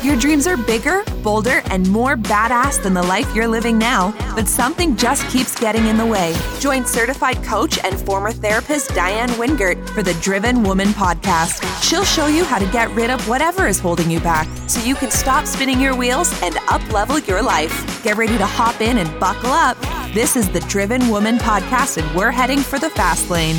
Your dreams are bigger, bolder, and more badass than the life you're living now, but something just keeps getting in the way. Join certified coach and former therapist Diane Wingert for the Driven Woman podcast. She'll show you how to get rid of whatever is holding you back so you can stop spinning your wheels and up-level your life. Get ready to hop in and buckle up. This is the Driven Woman podcast, and we're heading for the fast lane.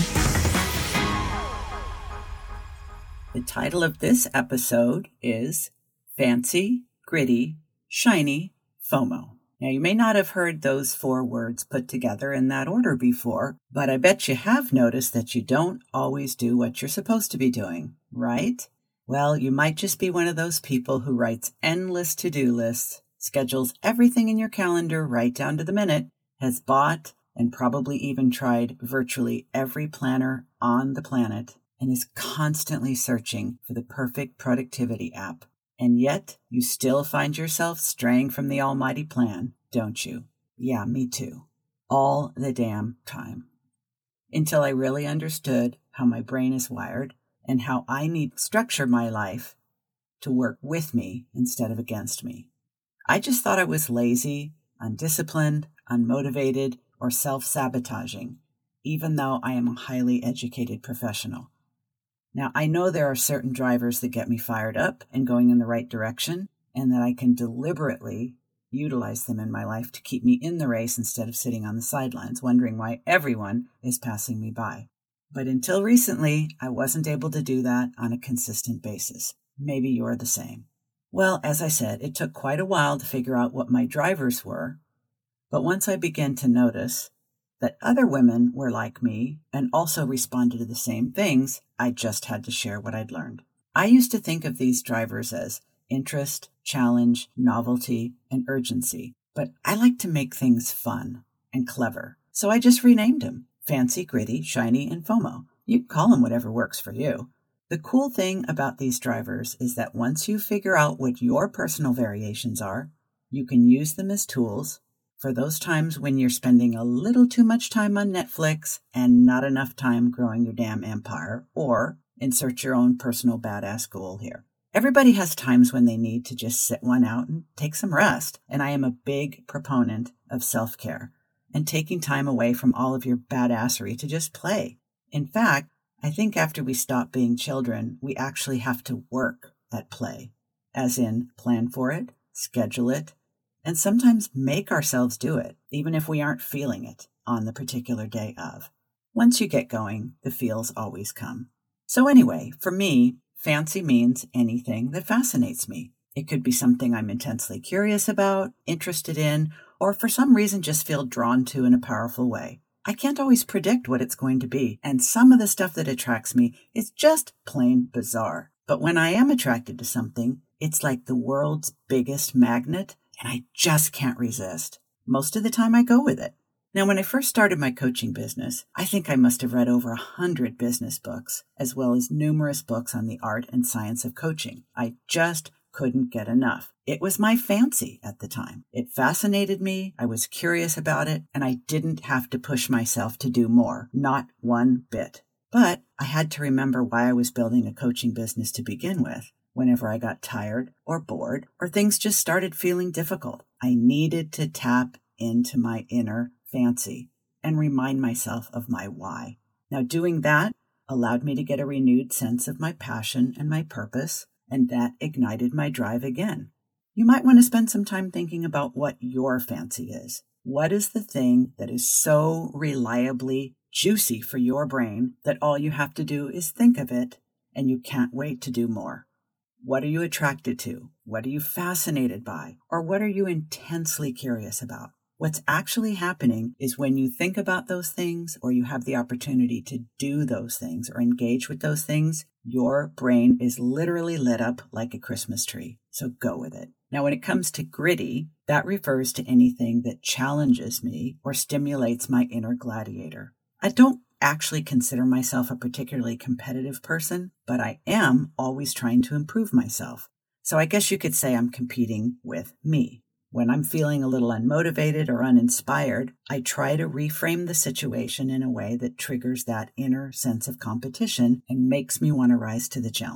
The title of this episode is Fancy, Gritty, Shiny, FOMO. Now, you may not have heard those 4 words put together in that order before, but I bet you have noticed that you don't always do what you're supposed to be doing, right? Well, you might just be one of those people who writes endless to-do lists, schedules everything in your calendar right down to the minute, has bought and probably even tried virtually every planner on the planet, and is constantly searching for the perfect productivity app. And yet, you still find yourself straying from the almighty plan, don't you? Yeah, me too. All the damn time. Until I really understood how my brain is wired and how I need to structure my life to work with me instead of against me. I just thought I was lazy, undisciplined, unmotivated, or self-sabotaging, even though I am a highly educated professional. Now, I know there are certain drivers that get me fired up and going in the right direction, and that I can deliberately utilize them in my life to keep me in the race instead of sitting on the sidelines, wondering why everyone is passing me by. But until recently, I wasn't able to do that on a consistent basis. Maybe you're the same. Well, as I said, it took quite a while to figure out what my drivers were, but once I began to notice that other women were like me and also responded to the same things, I just had to share what I'd learned. I used to think of these drivers as interest, challenge, novelty, and urgency, but I like to make things fun and clever, so I just renamed them Fancy, Gritty, Shiny, and FOMO. You can call them whatever works for you. The cool thing about these drivers is that once you figure out what your personal variations are, you can use them as tools for those times when you're spending a little too much time on Netflix and not enough time growing your damn empire, or insert your own personal badass goal here. Everybody has times when they need to just sit one out and take some rest, and I am a big proponent of self-care and taking time away from all of your badassery to just play. In fact, I think after we stop being children, we actually have to work at play, as in plan for it, schedule it, and sometimes make ourselves do it, even if we aren't feeling it on the particular day of. Once you get going, the feels always come. So anyway, for me, fancy means anything that fascinates me. It could be something I'm intensely curious about, interested in, or for some reason just feel drawn to in a powerful way. I can't always predict what it's going to be, and some of the stuff that attracts me is just plain bizarre. But when I am attracted to something, it's like the world's biggest magnet, and I just can't resist. Most of the time I go with it. Now, when I first started my coaching business, I think I must have read over 100 business books, as well as numerous books on the art and science of coaching. I just couldn't get enough. It was my fancy at the time. It fascinated me, I was curious about it, and I didn't have to push myself to do more, not one bit. But I had to remember why I was building a coaching business to begin with. Whenever I got tired or bored or things just started feeling difficult, I needed to tap into my inner fancy and remind myself of my why. Now, doing that allowed me to get a renewed sense of my passion and my purpose, and that ignited my drive again. You might want to spend some time thinking about what your fancy is. What is the thing that is so reliably juicy for your brain that all you have to do is think of it and you can't wait to do more? What are you attracted to? What are you fascinated by? Or what are you intensely curious about? What's actually happening is when you think about those things, or you have the opportunity to do those things or engage with those things, your brain is literally lit up like a Christmas tree. So go with it. Now, when it comes to gritty, that refers to anything that challenges me or stimulates my inner gladiator. I don't actually consider myself a particularly competitive person, but I am always trying to improve myself. So I guess you could say I'm competing with me. When I'm feeling a little unmotivated or uninspired, I try to reframe the situation in a way that triggers that inner sense of competition and makes me want to rise to the challenge.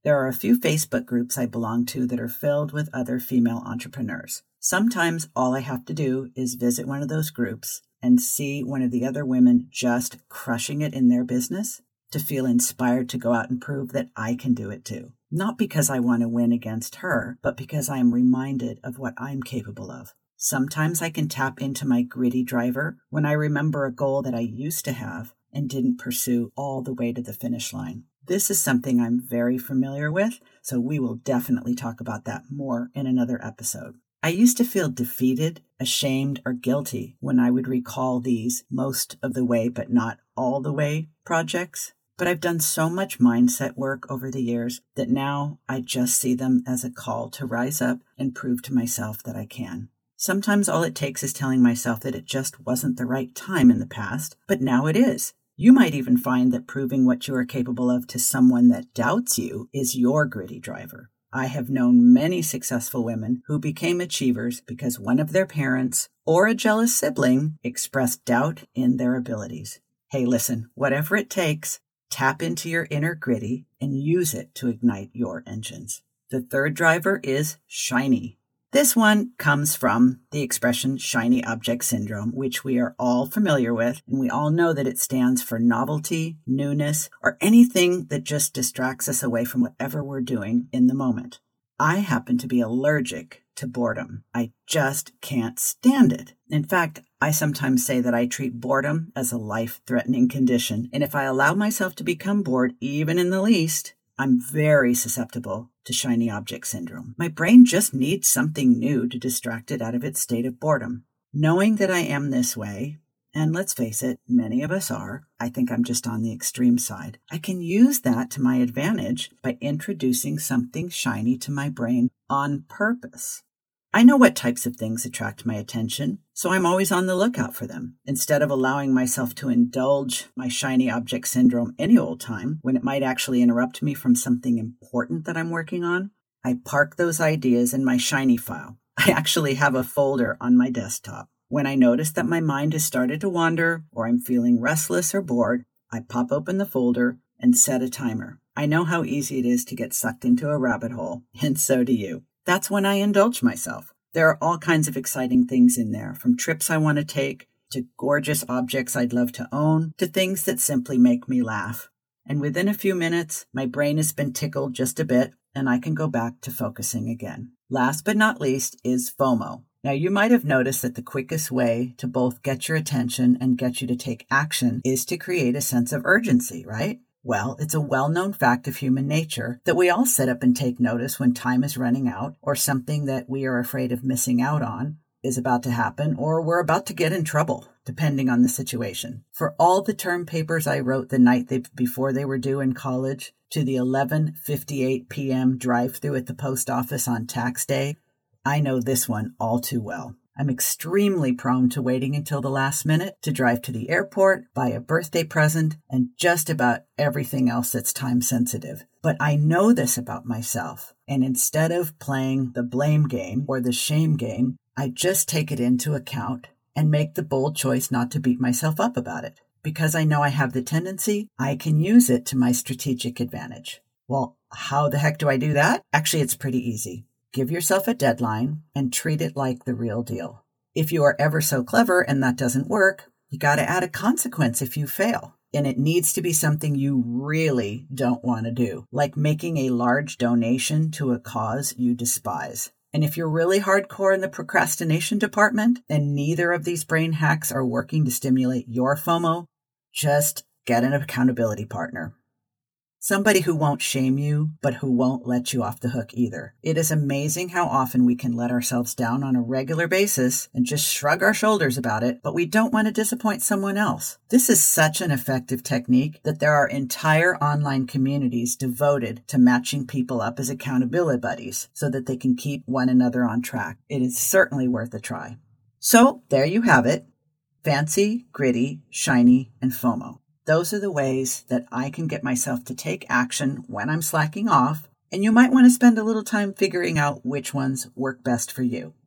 There are a few Facebook groups I belong to that are filled with other female entrepreneurs. Sometimes all I have to do is visit one of those groups and see one of the other women just crushing it in their business to feel inspired to go out and prove that I can do it too. Not because I want to win against her, but because I am reminded of what I'm capable of. Sometimes I can tap into my gritty driver when I remember a goal that I used to have and didn't pursue all the way to the finish line. This is something I'm very familiar with, so we will definitely talk about that more in another episode. I used to feel defeated, ashamed, or guilty when I would recall these most of the way but not all the way projects. But I've done so much mindset work over the years that now I just see them as a call to rise up and prove to myself that I can. Sometimes all it takes is telling myself that it just wasn't the right time in the past, but now it is. You might even find that proving what you are capable of to someone that doubts you is your gritty driver. I have known many successful women who became achievers because one of their parents or a jealous sibling expressed doubt in their abilities. Hey, listen, whatever it takes, tap into your inner gritty and use it to ignite your engines. The third driver is shiny. This one comes from the expression shiny object syndrome, which we are all familiar with, and we all know that it stands for novelty, newness, or anything that just distracts us away from whatever we're doing in the moment. I happen to be allergic to boredom. I just can't stand it. In fact, I sometimes say that I treat boredom as a life-threatening condition, and if I allow myself to become bored, even in the least, I'm very susceptible to shiny object syndrome. My brain just needs something new to distract it out of its state of boredom. Knowing that I am this way, and let's face it, many of us are, I think I'm just on the extreme side, I can use that to my advantage by introducing something shiny to my brain on purpose. I know what types of things attract my attention, so I'm always on the lookout for them. Instead of allowing myself to indulge my shiny object syndrome any old time, when it might actually interrupt me from something important that I'm working on, I park those ideas in my shiny file. I actually have a folder on my desktop. When I notice that my mind has started to wander, or I'm feeling restless or bored, I pop open the folder and set a timer. I know how easy it is to get sucked into a rabbit hole, and so do you. That's when I indulge myself. There are all kinds of exciting things in there, from trips I want to take, to gorgeous objects I'd love to own, to things that simply make me laugh. And within a few minutes, my brain has been tickled just a bit, and I can go back to focusing again. Last but not least is FOMO. Now, you might have noticed that the quickest way to both get your attention and get you to take action is to create a sense of urgency, right? Well, it's a well-known fact of human nature that we all sit up and take notice when time is running out, or something that we are afraid of missing out on is about to happen, or we're about to get in trouble, depending on the situation. For all the term papers I wrote the night before they were due in college, to the 11:58 p.m. drive-through at the post office on tax day, I know this one all too well. I'm extremely prone to waiting until the last minute to drive to the airport, buy a birthday present, and just about everything else that's time sensitive. But I know this about myself, and instead of playing the blame game or the shame game, I just take it into account and make the bold choice not to beat myself up about it. Because I know I have the tendency, I can use it to my strategic advantage. Well, how the heck do I do that? Actually, it's pretty easy. Give yourself a deadline and treat it like the real deal. If you are ever so clever and that doesn't work, you got to add a consequence if you fail. And it needs to be something you really don't want to do, like making a large donation to a cause you despise. And if you're really hardcore in the procrastination department and neither of these brain hacks are working to stimulate your FOMO, just get an accountability partner. Somebody who won't shame you, but who won't let you off the hook either. It is amazing how often we can let ourselves down on a regular basis and just shrug our shoulders about it, but we don't want to disappoint someone else. This is such an effective technique that there are entire online communities devoted to matching people up as accountability buddies so that they can keep one another on track. It is certainly worth a try. So there you have it. Fancy, gritty, shiny, and FOMO. Those are the ways that I can get myself to take action when I'm slacking off, and you might want to spend a little time figuring out which ones work best for you.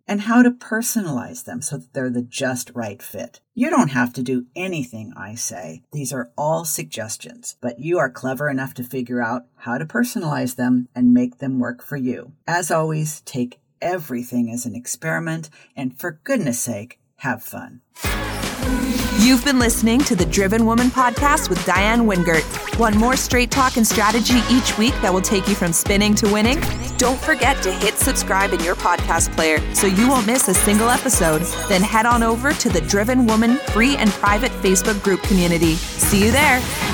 and how to personalize them so that they're the just right fit. You don't have to do anything I say. These are all suggestions, but you are clever enough to figure out how to personalize them and make them work for you. As always, take everything as an experiment, and for goodness sake, have fun. You've been listening to the Driven Woman Podcast with Diane Wingert. Want more straight talk and strategy each week that will take you from spinning to winning? Don't forget to hit subscribe in your podcast player so you won't miss a single episode. Then head on over to the Driven Woman free and private Facebook group community. See you there.